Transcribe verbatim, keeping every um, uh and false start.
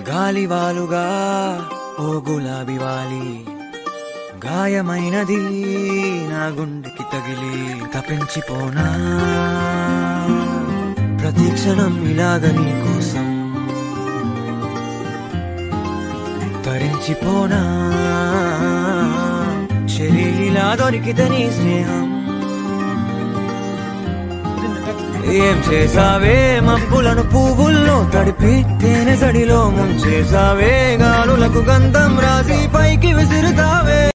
గాలివాలుగా ఓ గులాబీ వాలి గాయమైనది నా గుండెకి తగిలి తపించిపోనా ప్రతిక్షణం ఇలాగ నీ కోసం తరించిపోనా శరీరిలా దొరికితే నీ స్నేహం ఏం చేసావే మబ్బులను పువ్వుల్లో తడిపి తేనె సడిలో ముంచేసావే గాలులకు గంధం రాసి పైకి విసురుతావే